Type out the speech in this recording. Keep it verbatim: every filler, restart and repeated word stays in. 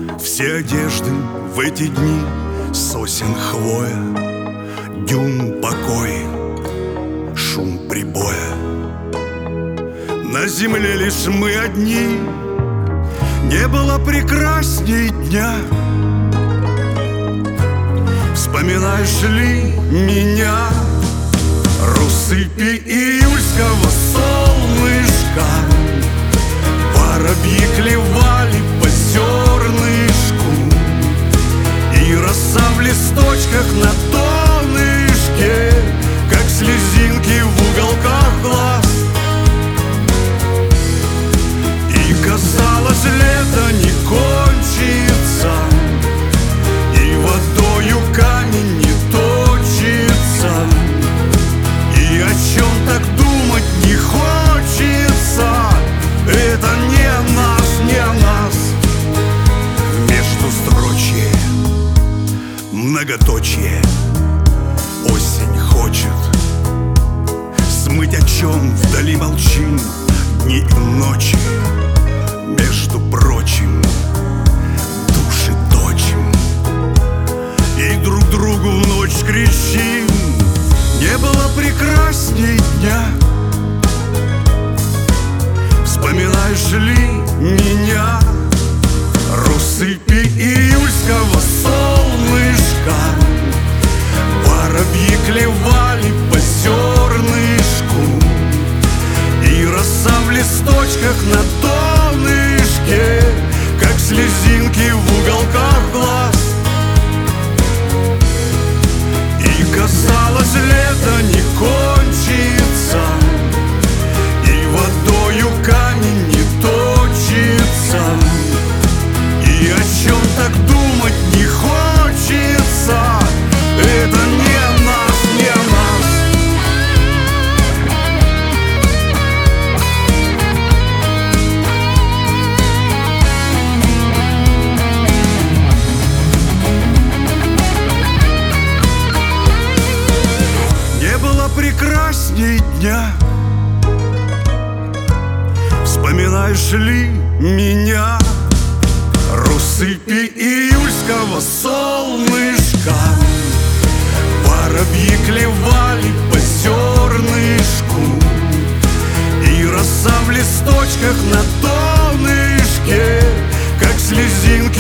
Все одежды в эти дни, сосен хвоя, дюн покой, шум прибоя. На земле лишь мы одни, не было прекрасней дня. Вспоминаешь ли меня, россыпи июльского солнышка? Воробьи клевали по зернышку, и роса в листочках на донышке, как слезинки в уголках глаз. И казалось, лето не кончится, и водою камень не точится, и о чем так думать не хочется. Это не нас, не нас. Между строчье, многоточие, осень хочет смыть, о чем вдали молчим дни и ночи. Между прочим, души точим и друг другу в ночь кричим. Не было прекрасней дня. Вспоминаешь ли меня, россыпи июльского солнышка? Воробьи клевали по зернышку, и роса в листочках на донышке, как слезинки в уголках глаз. И казалось, лето не кончится, и водою камень не точится, и о чем так думать не хочется. Это не нас, не нас. Не было прекрасней дня. Вспоминаешь ли меня, россыпи июльского солнышка? Воробьи клевали по зернышку, и роса в листочках на донышке, как слезинки